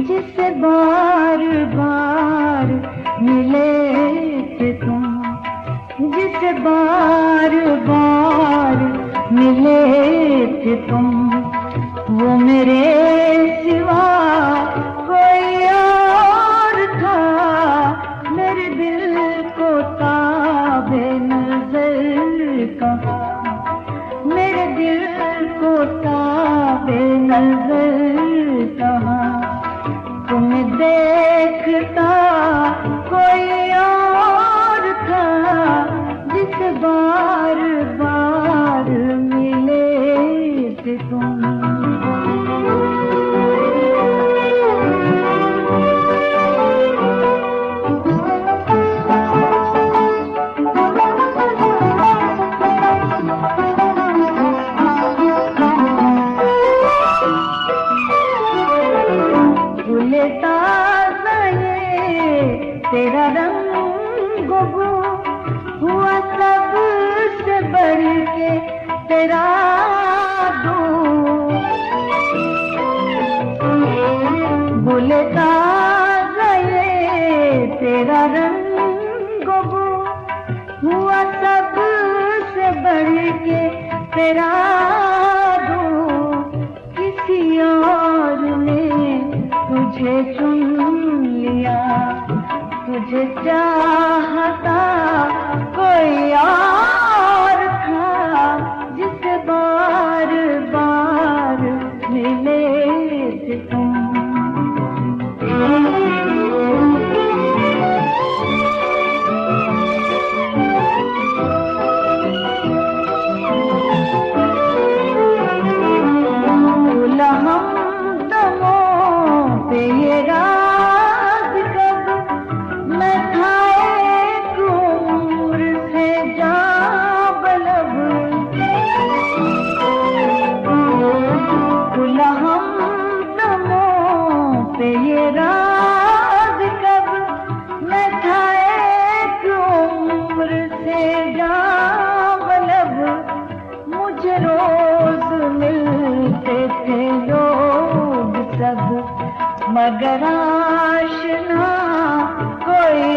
जिससे बार बार मिले थे तुम, जिससे बार बार मिले थे तुम, वो मेरे सिवा कोई और था। मेरे दिल को ताबे नजर कहा, मेरे दिल को ताबे नजर कहा। तुम देखता कोई और था, जिस बार बार मिले थे तुम। तेरा रंग हुआ सबसे बढ़ के तेरा बुलता गए। तेरा रंग हुआ सबसे बढ़ के तेरा किसी और ने तुझे चुन लिया, तुझे चाहता कोई और था, जिस बार बार मिले थे तुम। पे ये रात कब मैं खाए उम्र से जा बलब, पे ये रात कब मैं खाए उम्र से जा बलब। मुझे रोज मिलते थे लोग सब, मगर आशना कोई